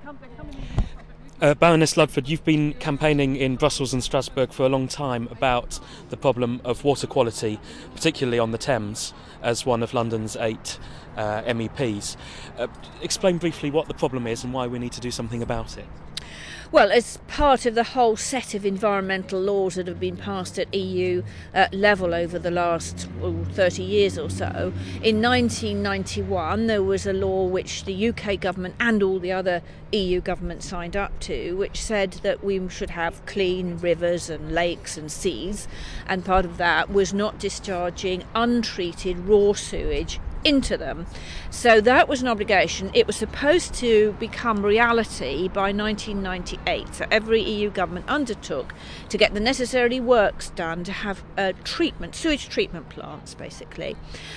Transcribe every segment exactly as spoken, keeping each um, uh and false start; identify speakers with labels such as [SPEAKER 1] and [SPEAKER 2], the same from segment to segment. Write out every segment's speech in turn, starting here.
[SPEAKER 1] Uh, Baroness Ludford, you've been campaigning in Brussels and Strasbourg for a long time about the problem of water quality, particularly on the Thames, as one of London's eight uh, M E Ps. Uh, explain briefly what the problem is and why we need to do something about it.
[SPEAKER 2] Well, as part of the whole set of environmental laws that have been passed at E U uh, level over the last well, thirty years or so, in nineteen ninety-one there was a law which the U K government and all the other E U governments signed up to, which said that we should have clean rivers and lakes and seas, and part of that was not discharging untreated raw sewage into them. So that was an obligation. It was supposed to become reality by nineteen ninety-eight. So every E U government undertook to get the necessary works done to have uh, treatment, sewage treatment plants, basically.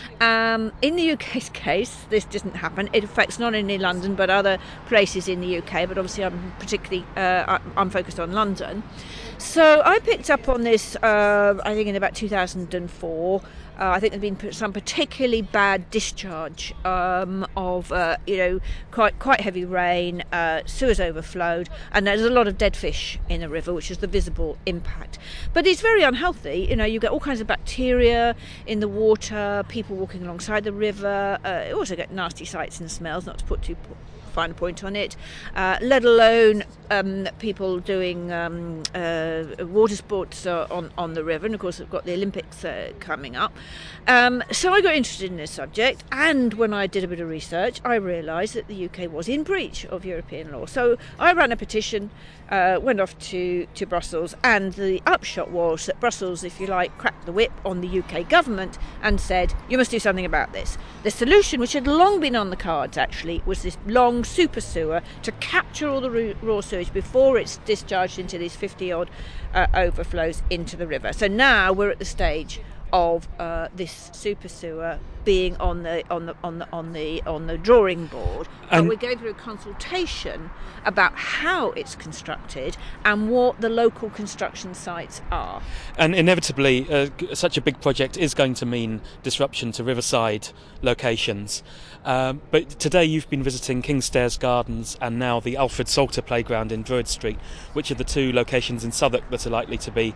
[SPEAKER 2] Um, in the U K's case, this didn't happen. It affects not only London but other places in the U K. But obviously, I'm particularly uh, I'm focused on London. So I picked up on this, uh, I think, in about two thousand four. Uh, I think there's been some particularly bad discharge um, of, uh, you know, quite quite heavy rain, uh, sewers overflowed, and there's a lot of dead fish in the river, which is the visible impact. But it's very unhealthy. You know, you get all kinds of bacteria in the water, people walking alongside the river. Uh, you also get nasty sights and smells, not to put too fine a point on it, uh, let alone um, people doing um, uh, water sports uh, on, on the river. And of course we've got the Olympics uh, coming up. Um, so I got interested in this subject, and when I did a bit of research I realised that the U K was in breach of European law. So I ran a petition, uh, went off to, to Brussels, and the upshot was that Brussels, if you like, cracked the whip on the U K government and said, you must do something about this. The solution, which had long been on the cards actually, was this long super sewer to capture all the raw sewage before it's discharged into these fifty odd uh, overflows into the river. So now we're at the stage of uh, this super sewer being on the on the on the on the on the drawing board, and we're going through a consultation about how it's constructed and what the local construction sites are.
[SPEAKER 1] And inevitably, uh, such a big project is going to mean disruption to riverside locations. Um, but today you've been visiting Kingstairs Gardens and now the Alfred Salter Playground in Druid Street, which are the two locations in Southwark that are likely to be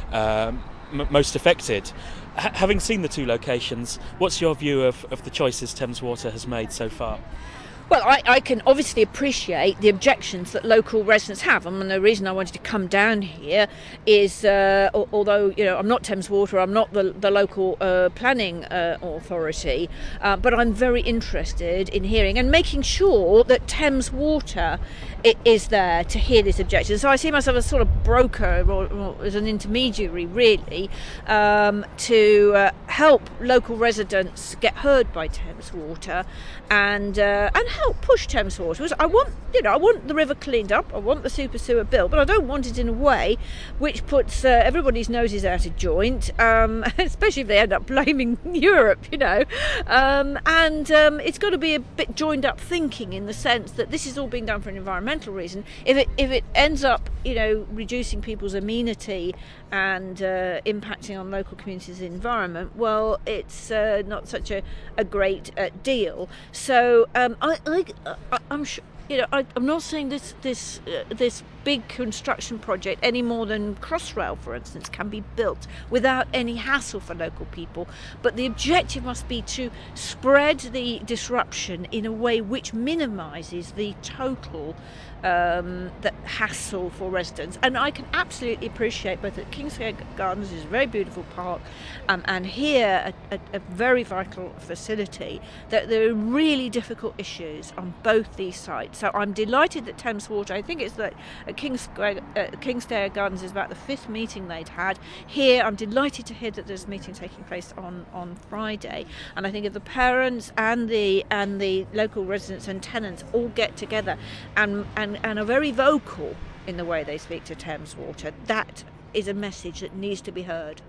[SPEAKER 1] um, m- most affected. H- having seen the two locations, what's your view of, of the choices Thames Water has made so far?
[SPEAKER 2] Well, I, I can obviously appreciate the objections that local residents have. I mean, the reason I wanted to come down here is, uh, although, you know, I'm not Thames Water, I'm not the, the local uh, planning uh, authority, uh, but I'm very interested in hearing and making sure that Thames Water is there to hear these objections. So I see myself as sort of broker or, or as an intermediary, really, um, to uh, help local residents get heard by Thames Water and uh, and help push Thames Water. I want, you know, I want the river cleaned up. I want the super sewer built, but I don't want it in a way which puts uh, everybody's noses out of joint, um, especially if they end up blaming Europe, you know. Um, and um, it's got to be a bit joined up thinking, in the sense that this is all being done for an environmental reason. If it if it ends up, you know, reducing people's amenity and uh, impacting on local communities' environment, well, it's uh, not such a, a great uh, deal. So um, I, I, I, I'm sure, you know, I, I'm not saying this this uh, this big construction project any more than Crossrail, for instance, can be built without any hassle for local people. But the objective must be to spread the disruption in a way which minimises the total um, the hassle for residents. And I can absolutely appreciate both that Kingstairs Gardens is a very beautiful park, um, and here a, a, a very vital facility, that there are really difficult issues on both these sites. So I'm delighted that Thames Water, I think it's that at Kingstairs, uh, Kingstairs Gardens is about the fifth meeting they'd had. Here I'm delighted to hear that there's a meeting taking place on, on Friday, and I think if the parents and the and the local residents and tenants all get together and and, and are very vocal in the way they speak to Thames Water, that is a message that needs to be heard.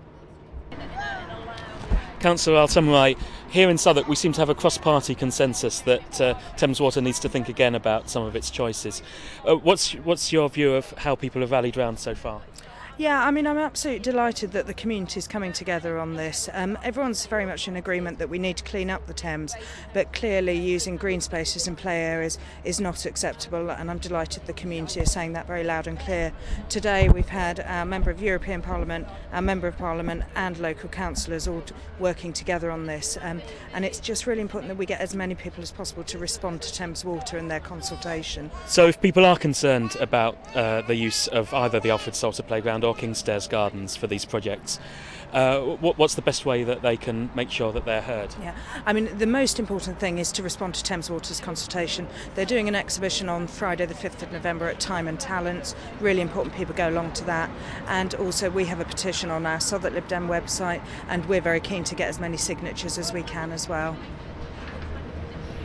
[SPEAKER 1] Councillor Al-Samurai, here in Southwark we seem to have a cross-party consensus that uh, Thames Water needs to think again about some of its choices. Uh, what's what's your view of how people have rallied round so far?
[SPEAKER 3] Yeah, I mean, I'm absolutely delighted that the community is coming together on this. Um, everyone's very much in agreement that we need to clean up the Thames, but clearly using green spaces and play areas is not acceptable, and I'm delighted the community is saying that very loud and clear. Today we've had our Member of European Parliament, our Member of Parliament and local councillors all t- working together on this, um, and it's just really important that we get as many people as possible to respond to Thames Water in their consultation.
[SPEAKER 1] So if people are concerned about uh, the use of either the Alfred Salter Playground or Kingstairs Gardens for these projects, uh, what, what's the best way that they can make sure that they're heard?
[SPEAKER 3] Yeah, I mean, the most important thing is to respond to Thames Water's consultation. They're doing an exhibition on Friday the fifth of November at Time and Talents. Really important people go along to that. And also we have a petition on our Southwark Lib Dem website, and we're very keen to get as many signatures as we can as well.